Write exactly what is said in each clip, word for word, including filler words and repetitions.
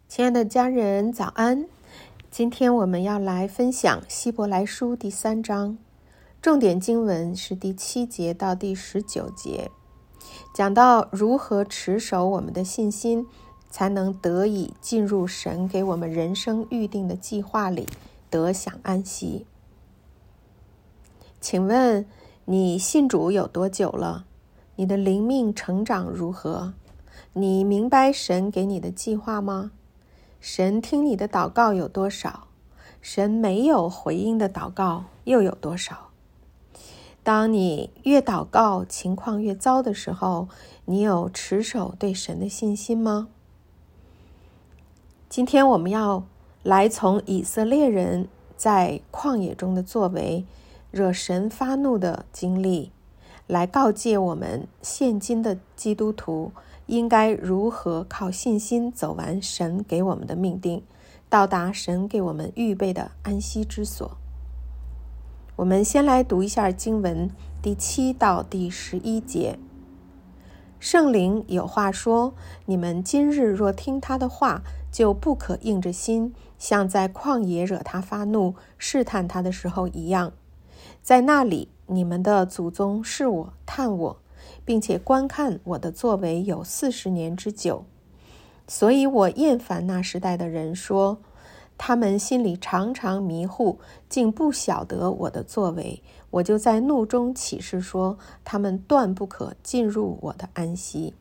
亲爱的家人，早安！今天我们要来分享希伯来书第三章，重点经文是第七节到第十九节，讲到如何持守我们的信心，才能得以进入神给我们人生预定的计划里，得享安息。请问你信主有多久了？你的灵命成长如何？你明白神给你的计划吗？神听你的祷告有多少？神没有回应的祷告又有多少？当你越祷告情况越糟的时候，你有持守对神的信心吗？今天我们要来从以色列人在旷野中的作为，惹神发怒的经历，来告诫我们现今的基督徒应该如何靠信心走完神给我们的命定，到达神给我们预备的安息之所。我们先来读一下经文第七到第十一节。圣灵有话说，你们今日若听他的话，就不可硬着心，像在旷野惹他发怒试探他的时候一样。在那里你们的祖宗试我探我，并且观看我的作为有四十年之久，所以我厌烦那时代的人，说他们心里常常迷糊，竟不晓得我的作为。我就在怒中起誓说，他们断不可进入我的安息。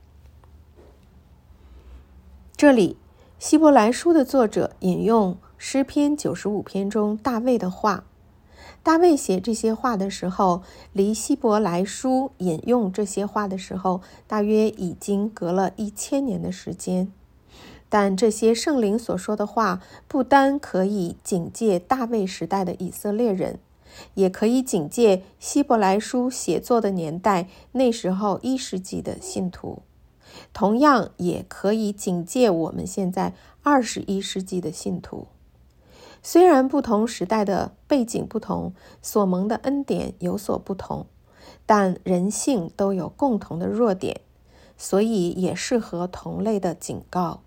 这里希伯来书的作者引用诗篇九十五篇中大卫的话。大卫写这些话的时候，离希伯来书引用这些话的时候，大约已经隔了一千年的时间。但这些圣灵所说的话，不单可以警戒大卫时代的以色列人，也可以警戒希伯来书写作的年代，那时候一世纪的信徒，同样也可以警戒我们现在二十一世纪的信徒。虽然不同时代的背景不同，所蒙的恩典有所不同，但人性都有共同的弱点，所以也适合同类的警告。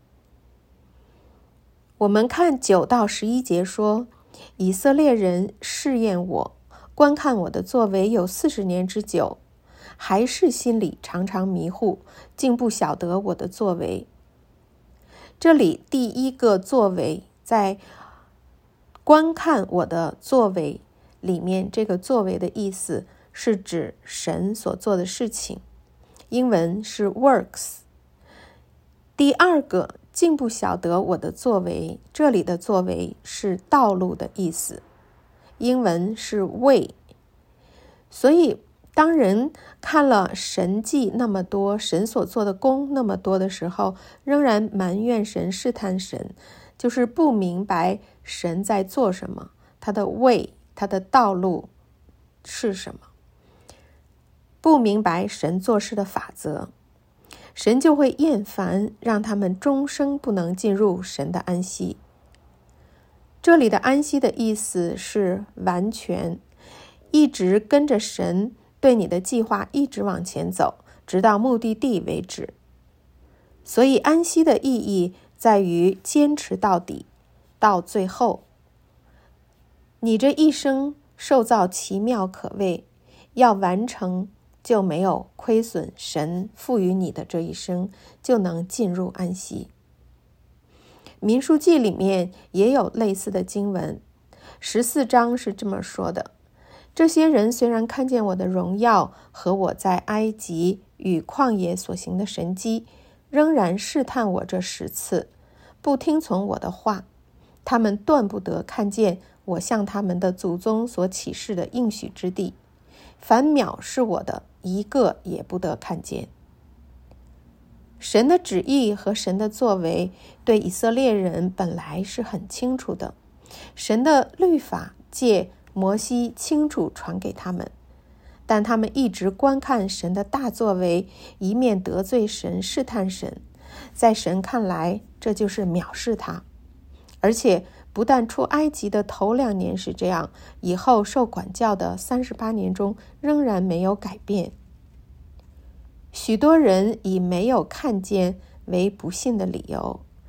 我们看九到十一节说，以色列人试验我，观看我的作为有四十年之久，还是心里常常迷糊，竟不晓得我的作为。这里第一个作为，在观看我的作为里面，这个作为的意思是指神所做的事情，英文是 works。 第二个，竟不晓得我的作为，这里的作为是道路的意思，英文是 way。 所以当人看了神迹那么多，神所做的功那么多的时候，仍然埋怨神，试探神，就是不明白神在做什么，他的way，他的道路是什么，不明白神做事的法则，神就会厌烦，让他们终生不能进入神的安息。这里的安息的意思是完全，一直跟着神对你的计划一直往前走，直到目的地为止。所以安息的意义在于坚持到底，到最后。你这一生受造奇妙可畏，要完成就没有亏损神赋予你的这一生，就能进入安息。民数记里面也有类似的经文，十四章是这么说的，这些人虽然看见我的荣耀和我在埃及与旷野所行的神迹，仍然试探我这十次，不听从我的话，他们断不得看见我向他们的祖宗所启示的应许之地，凡藐视我的，一个也不得看见。神的旨意和神的作为对以色列人本来是很清楚的，神的律法借摩西清楚传给他们，但他们一直观看神的大作为，一面得罪神，试探神，在神看来这就是藐视他。而且不但出埃及的头两年是这样，以后受管教的三十八年中仍然没有改变。许多人以没有看见为不信的理由，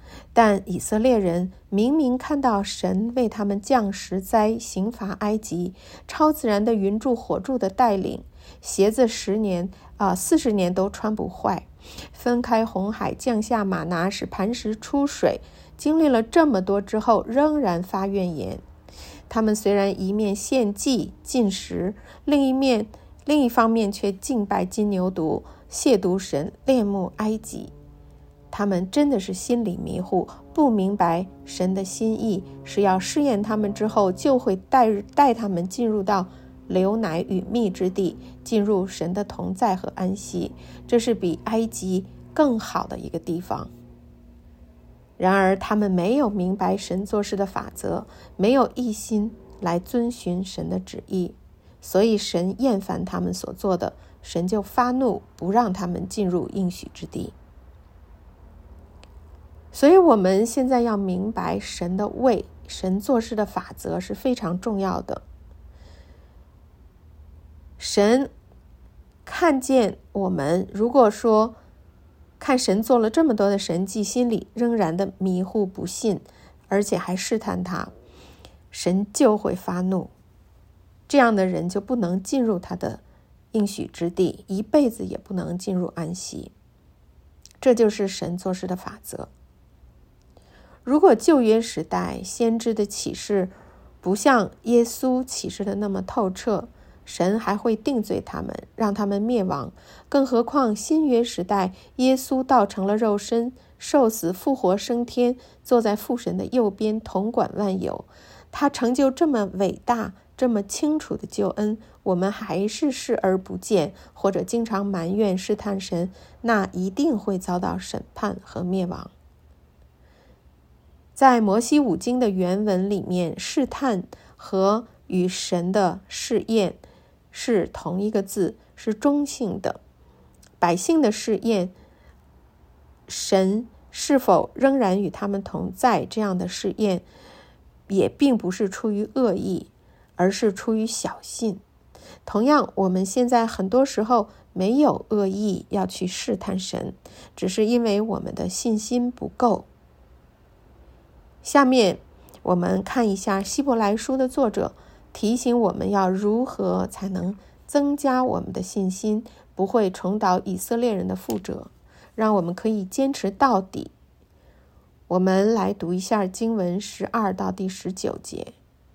但以色列人明明看到神为他们降十灾，刑罚埃及，超自然的云柱火柱的带领，鞋子十年啊四十年都穿不坏，分开红海，降下玛拿，使磐石出水，经历了这么多之后，仍然发怨言。他们虽然一面献祭进食，另一面另一方面却敬拜金牛犊，亵渎神，恋慕埃及。他们真的是心里迷糊，不明白神的心意是要试验他们之后，就会带带他们进入到流奶与蜜之地，进入神的同在和安息。这是比埃及更好的一个地方。然而他们没有明白神做事的法则，没有一心来遵循神的旨意，所以神厌烦他们所做的，神就发怒，不让他们进入应许之地。所以我们现在要明白神的位，神做事的法则是非常重要的。神看见我们，如果说看神做了这么多的神迹，心里仍然的迷糊不信，而且还试探他，神就会发怒，这样的人就不能进入他的应许之地，一辈子也不能进入安息。这就是神做事的法则。如果旧约时代先知的启示不像耶稣启示的那么透彻，神还会定罪他们，让他们灭亡。更何况新约时代，耶稣道成了肉身，受死复活升天，坐在父神的右边，统管万有。他成就这么伟大这么清楚的救恩，我们还是视而不见，或者经常埋怨试探神，那一定会遭到审判和灭亡。在摩西五经的原文里面，试探和与神的试验是同一个字，是中性的。百姓的试验，神是否仍然与他们同在，这样的试验也并不是出于恶意，而是出于小信。同样，我们现在很多时候没有恶意要去试探神，只是因为我们的信心不够。下面我们看一下希伯来书的作者提醒我们要如何才能增加我们的信心，不会重蹈以色列人的覆辙，让我们可以坚持到底。我们来读一下经文十二到第十九节。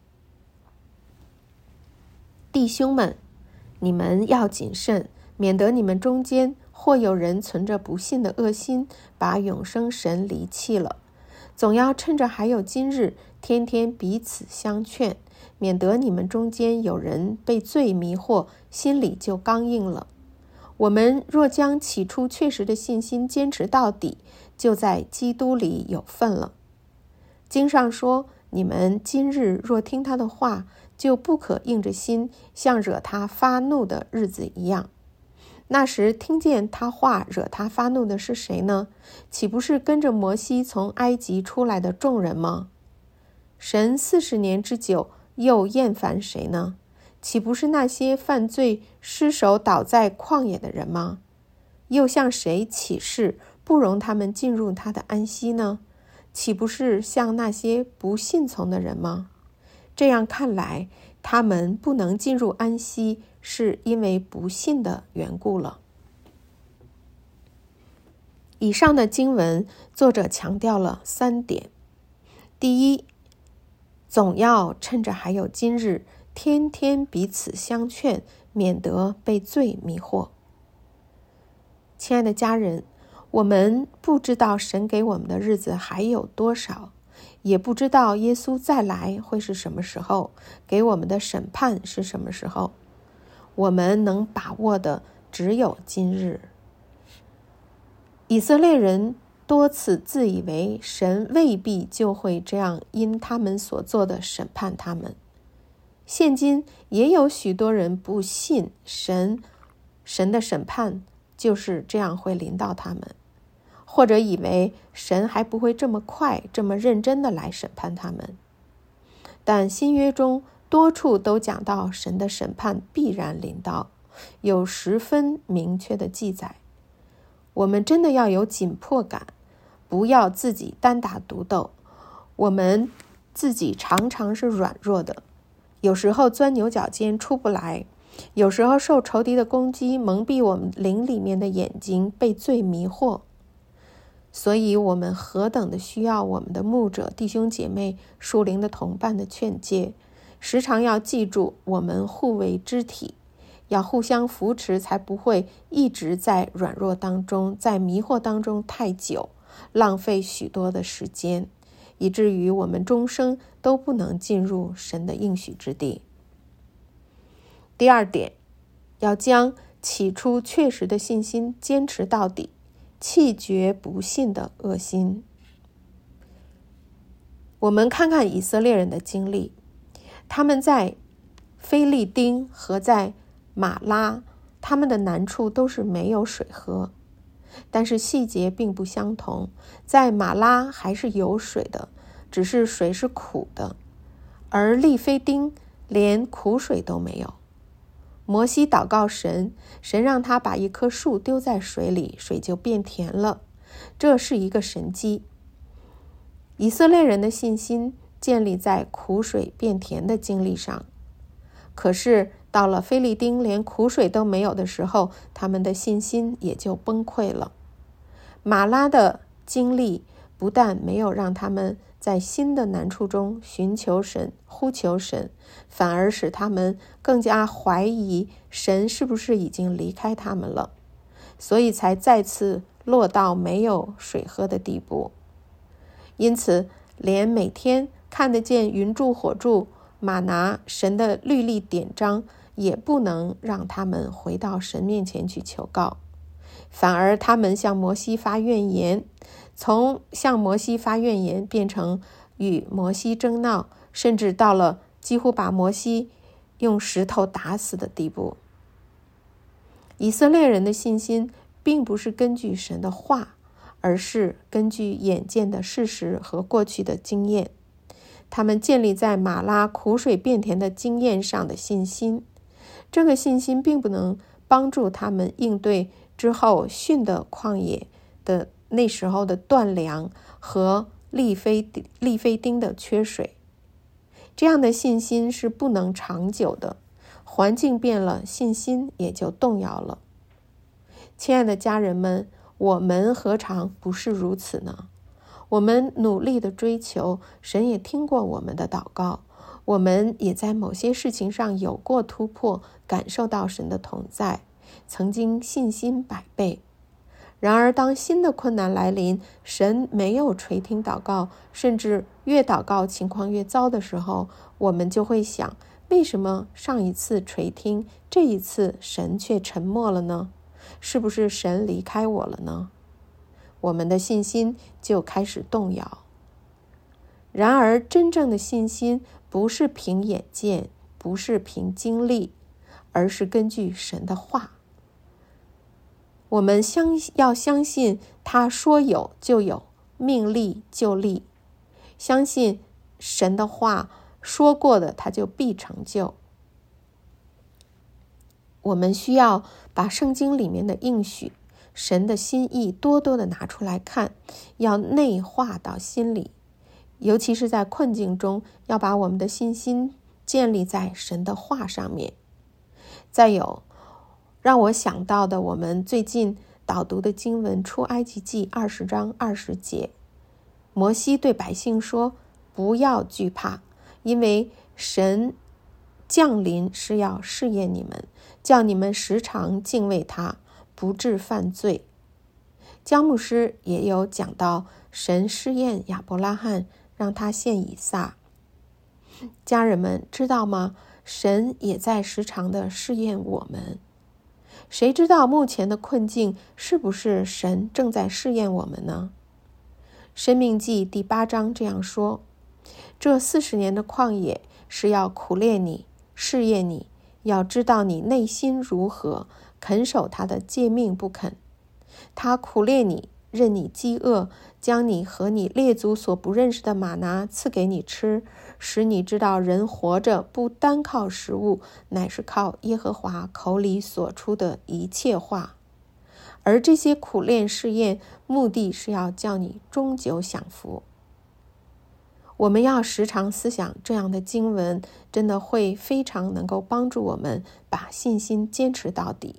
弟兄们，你们要谨慎，免得你们中间或有人存着不信的恶心，把永生神离弃了。总要趁着还有今日，天天彼此相劝，免得你们中间有人被罪迷惑，心里就刚硬了。我们若将起初确实的信心坚持到底，就在基督里有份了。经上说，你们今日若听他的话，就不可硬着心，像惹他发怒的日子一样。那时听见他话惹他发怒的是谁呢？岂不是跟着摩西从埃及出来的众人吗？神四十年之久又厌烦谁呢？岂不是那些犯罪失手倒在旷野的人吗？又向谁起誓不容他们进入他的安息呢？岂不是像那些不信从的人吗？这样看来，他们不能进入安息，是因为不信的缘故了。以上的经文，作者强调了三点。第一，总要趁着还有今日，天天彼此相劝，免得被罪迷惑。亲爱的家人，我们不知道神给我们的日子还有多少，也不知道耶稣再来会是什么时候，给我们的审判是什么时候。我们能把握的只有今日。以色列人多次自以为神未必就会这样因他们所做的审判他们。现今也有许多人不信神，神的审判就是这样会临到他们，或者以为神还不会这么快这么认真的来审判他们。但新约中多处都讲到神的审判必然临到，有十分明确的记载。我们真的要有紧迫感， 不要自己单打独斗。我们自己常常是软弱的，有时候钻牛角尖出不来，有时候受仇敌的攻击蒙蔽我们灵里面的眼睛，被罪迷惑。所以我们何等的需要我们的牧者、弟兄姐妹、属灵的同伴的劝诫，时常要记住我们互为肢体，要互相扶持，才不会一直在软弱当中，在迷惑当中太久，浪费许多的时间，以至于我们终生都不能进入神的应许之地。第二点，要将起初确实的信心坚持到底，弃绝不信的恶心。我们看看以色列人的经历，他们在非利丁和在马拉，他们的难处都是没有水喝，但是细节并不相同。在马拉还是有水的，只是水是苦的，而利非丁连苦水都没有。摩西祷告神，神让他把一棵树丢在水里，水就变甜了，这是一个神迹。以色列人的信心建立在苦水变甜的经历上，可是到了非利丁连苦水都没有的时候，他们的信心也就崩溃了。马拉的经历不但没有让他们在新的难处中寻求神、呼求神，反而使他们更加怀疑神是不是已经离开他们了，所以才再次落到没有水喝的地步。因此，连每天看得见云柱火柱、玛拿神的律例典章，也不能让他们回到神面前去求告，反而他们向摩西发怨言，从向摩西发怨言变成与摩西争闹，甚至到了几乎把摩西用石头打死的地步。以色列人的信心并不是根据神的话，而是根据眼见的事实和过去的经验。他们建立在马拉苦水变甜的经验上的信心，这个信心并不能帮助他们应对之后逊的旷野的那时候的断粮和利非利非丁的缺水。这样的信心是不能长久的，环境变了，信心也就动摇了。亲爱的家人们，我们何尝不是如此呢？我们努力的追求，神也听过我们的祷告，我们也在某些事情上有过突破，感受到神的同在，曾经信心百倍。然而当新的困难来临，神没有垂听祷告，甚至越祷告情况越糟的时候，我们就会想，为什么上一次垂听，这一次神却沉默了呢？是不是神离开我了呢？我们的信心就开始动摇。然而真正的信心不是凭眼见，不是凭经历，而是根据神的话。我们相要相信他说有就有，命立就立，相信神的话说过的他就必成就。我们需要把圣经里面的应许、神的心意多多的拿出来看，要内化到心里，尤其是在困境中，要把我们的信心建立在神的话上面。再有让我想到的，我们最近导读的经文出埃及记二十章二十节，摩西对百姓说，不要惧怕，因为神降临是要试验你们，叫你们时常敬畏他，不致犯罪。姜牧师也有讲到神试验亚伯拉罕，让他献以撒。家人们知道吗？神也在时常的试验我们。谁知道目前的困境是不是神正在试验我们呢？申命记第八章这样说，这四十年的旷野是要苦练你，试验你，要知道你内心如何，肯守他的诫命不肯。他苦练你，任你饥饿，将你和你列祖所不认识的玛拿赐给你吃，使你知道人活着不单靠食物，乃是靠耶和华口里所出的一切话。 而这些苦练试验，目的是要叫你终久享福。我们要时常思想，这样的经文真的会非常能够帮助我们把信心坚持到底。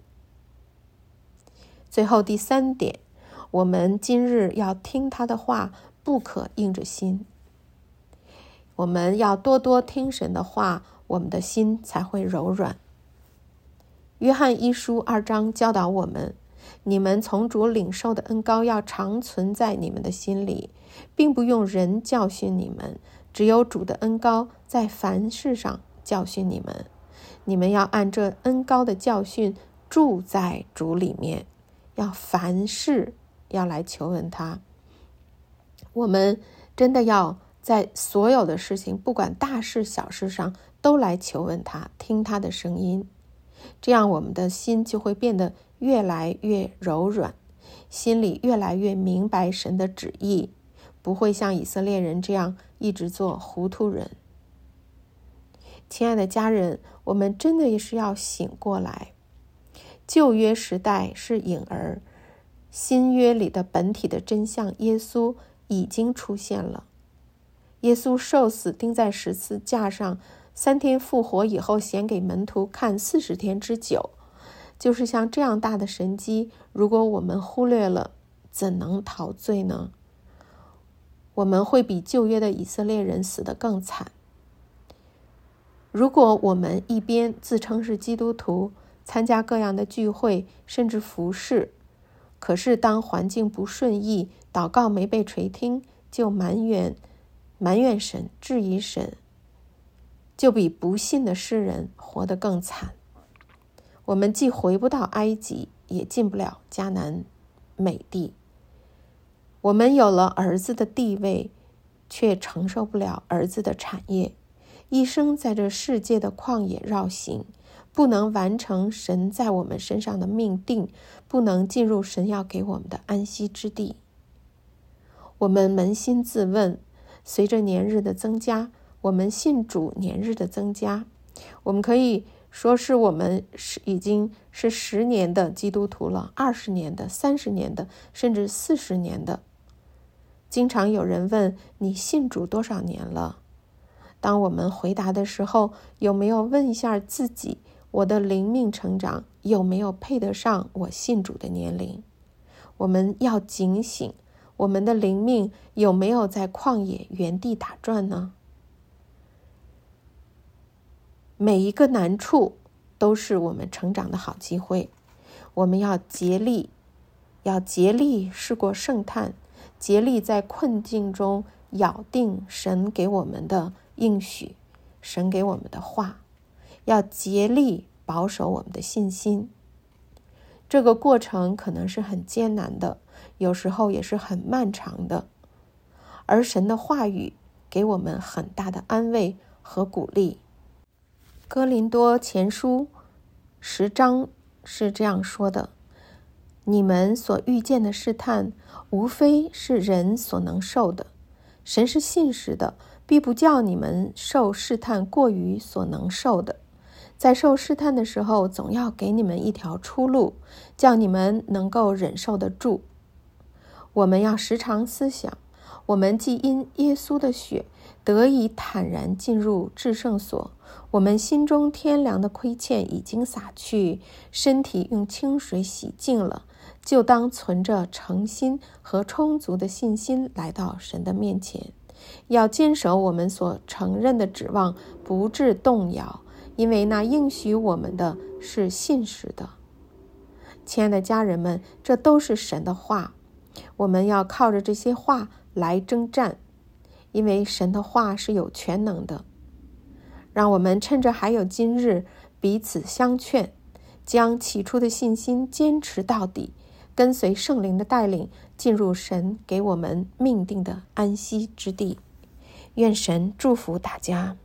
最后第三点，我们今日要听他的话，不可硬着心。我们要多多听神的话，我们的心才会柔软。约翰一书二章教导我们，你们从主领受的恩膏要常存在你们的心里，并不用人教训你们，只有主的恩膏在凡事上教训你们。你们要按这恩膏的教训住在主里面，要凡事要来求问他。我们真的要在所有的事情，不管大事小事上，都来求问他，听他的声音。这样我们的心就会变得越来越柔软，心里越来越明白神的旨意，不会像以色列人这样一直做糊涂人。亲爱的家人，我们真的也是要醒过来。旧约时代是影儿，新约里的本体的真相耶稣已经出现了。耶稣受死钉在十字架上，三天复活以后显给门徒看四十天之久，就是像这样大的神迹，如果我们忽略了，怎能逃罪呢？我们会比旧约的以色列人死得更惨。如果我们一边自称是基督徒，参加各样的聚会，甚至服侍，可是当环境不顺意，祷告没被垂听，就埋怨埋怨神，质疑神，就比不信的世人活得更惨。我们既回不到埃及，也进不了迦南美地。我们有了儿子的地位，却承受不了儿子的产业，一生在这世界的旷野绕行，不能完成神在我们身上的命定，不能进入神要给我们的安息之地。我们扪心自问，随着年日的增加，我们信主年日的增加，我们可以说是我们是已经是十年的基督徒了，二十年的、三十年的，甚至四十年的。经常有人问你信主多少年了？当我们回答的时候，有没有问一下自己，我的灵命成长有没有配得上我信主的年龄？我们要警醒，我们的灵命有没有在旷野原地打转呢？每一个难处都是我们成长的好机会，我们要竭力，要竭力试过圣炭，竭力在困境中咬定神给我们的应许，神给我们的话，要竭力保守我们的信心。这个过程可能是很艰难的，有时候也是很漫长的，而神的话语给我们很大的安慰和鼓励。哥林多前书十章是这样说的：你们所遇见的试探，无非是人所能受的。神是信实的，必不叫你们受试探过于所能受的。在受试探的时候，总要给你们一条出路，叫你们能够忍受得住。我们要时常思想，我们既因耶稣的血得以坦然进入至圣所，我们心中天良的亏欠已经洒去，身体用清水洗净了，就当存着诚心和充足的信心来到神的面前，要坚守我们所承认的指望，不致动摇，因为那应许我们的是信实的。亲爱的家人们，这都是神的话，我们要靠着这些话来征战，因为神的话是有全能的。让我们趁着还有今日，彼此相劝，将起初的信心坚持到底，跟随圣灵的带领，进入神给我们命定的安息之地。愿神祝福大家。